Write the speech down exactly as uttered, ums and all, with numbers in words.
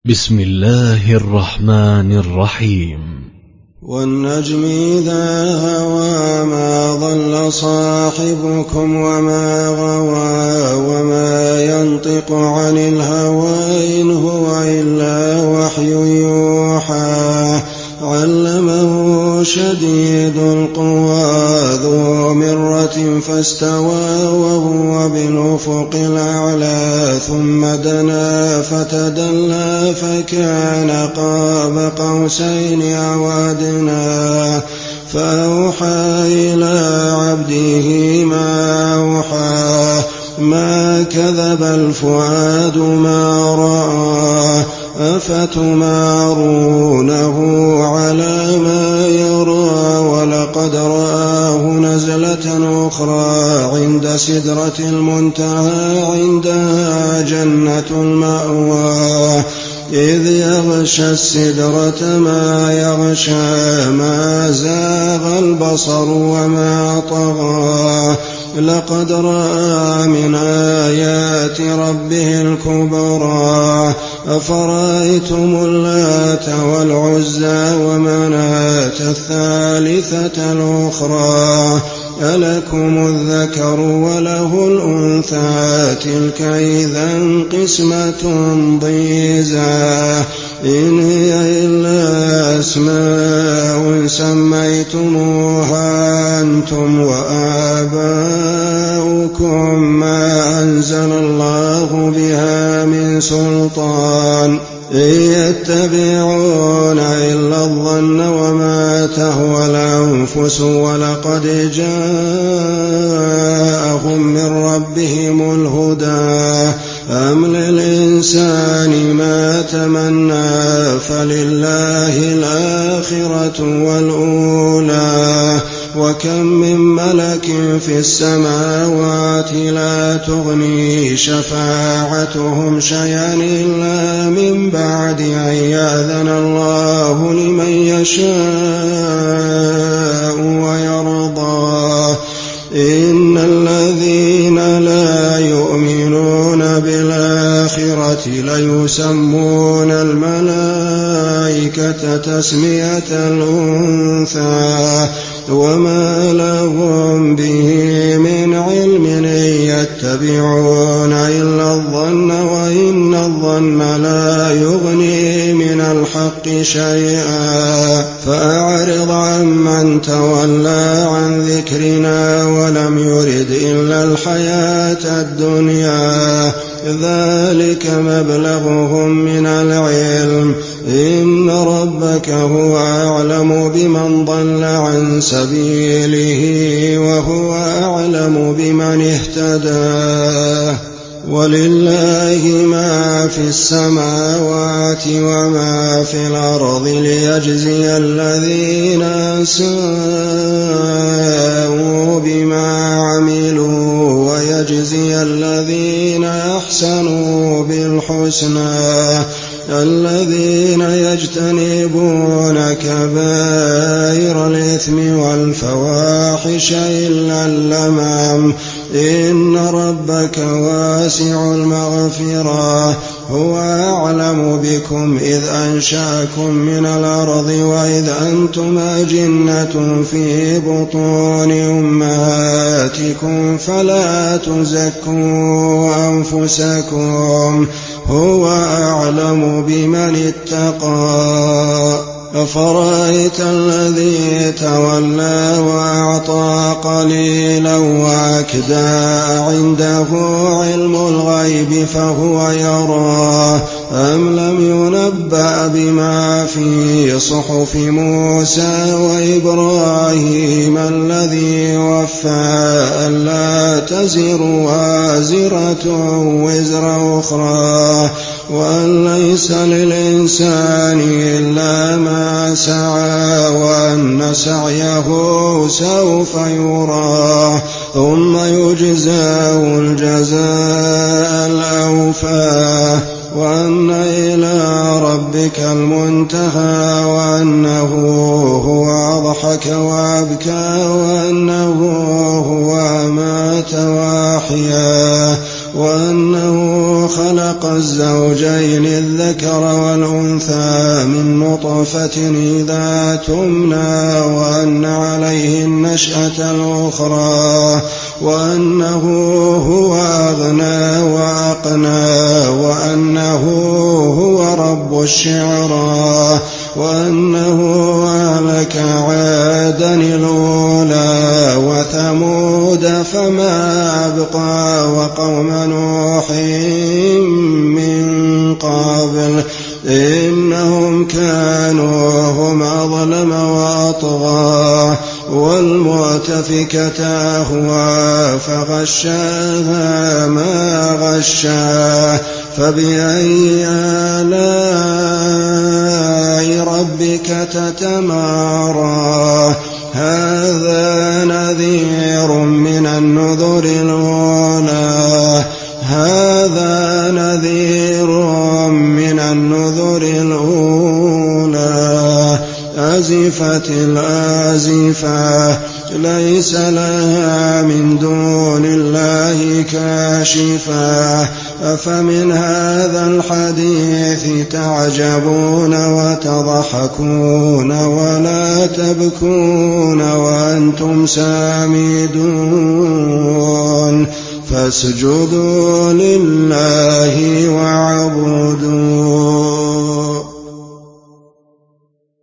بسم الله الرحمن الرحيم. والنجم إذا هوى ما ضل صاحبكم وما غوى وما ينطق عن الهوى إن هو إلا وحي يوحى علمه شديد القوى ذو مرة فاستوى وهو بالأفق الأعلى ثم دنا فتدلى فكان قاب قوسين أو أدنى فأوحى إلى عبده ما أوحى ما كذب الفؤاد ما رأى أفتمارونه على ما يرى ولقد رآه نزلة أخرى عند سدرة المنتهى عندها جنة المأوى إذ يغشى السدرة ما يغشى ما زاغ البصر وما طغى لقد رأى من آيات ربه الكبرى أفرأيتم اللات والعزى ومناة الثالثة الأخرى ألكم الذكر وله الأنثى تلك إذا قسمة ضيزى إن هي إلا أسماء سميتموها أنتم وآباؤكم ما أنزل الله بها من سلطان إن يتبعون إلا الظن وما تهوى الأنفس ولقد جاءهم من ربهم الهدى أم للإنسان ما تمنى فلله الآخرة والأولى وكم من ملك في السماوات لا تغني شفاعتهم شيئا إلا من بعد أن يأذن الله لمن يشاء ويرضى إن الذين لا يؤمنون بالآخرة ليسمون الملائكة تسمية الأنثى وما لهم به من علم إن يتبعون إلا الظن وإن الظن لا يغني من الحق شيئا فأعرض عمن تولى عن ذكرنا ولم يرد إلا الحياة الدنيا ذلك مبلغهم من العلم إن ربك هو أعلم بمن ضل عن سبيله وهو أعلم بمن اهتدى ولله ما في السماوات وما في الأرض ليجزي الذين أساءوا بما عملوا ويجزي الذين أحسنوا بالحسنى الذين يجتنبون كبائر الإثم والفواحش إلا اللمم إن ربك واسع المغفرة هو أعلم بكم إذ أنشأكم من الأرض وإذ أنتم أجنة في بطون أمهاتكم فلا تزكوا أنفسكم هو أعلم بمن اتقى أفرأيت الذي تولى وأعطى قليلا وأكدى عنده علم الغيب فهو يرى أم لم ينبأ بما في صحف موسى وإبراهيم الذي وفى ألا تزر وازرة وزر أخرى وأن ليس للإنسان إلا ما سعى وأن سعيه سوف يرى ثم يجزاه الجزاء الأوفى وأن إلى ربك المنتهى وأنه هو أضحك وأبكى وأنه هو أمات وأحيا وأنه خلق الزوجين الذكر والأنثى من نطفة إذا تمنى وأن عليه النشأة الأخرى وأنه هو أغنى وأقنى وأنه هو رب الشعرى وأنه أهلك عادا الأولى وثمود فما أبقى وقوم نوح من قبل إنهم كانوا هم أظلم وأطغى والمؤتفكة أهوى فغشاها ما غشا فبأي آلاء ربك تتمارى هذا نذير من النذر الأولى هذا نذير من النذر الأولى أزفت الآزفة ليس لها من دون الله كاشفة أفمن هذا الحديث تعجبون وتضحكون ولا تبكون وأنتم سامدون فاسجدوا لله واعبدوا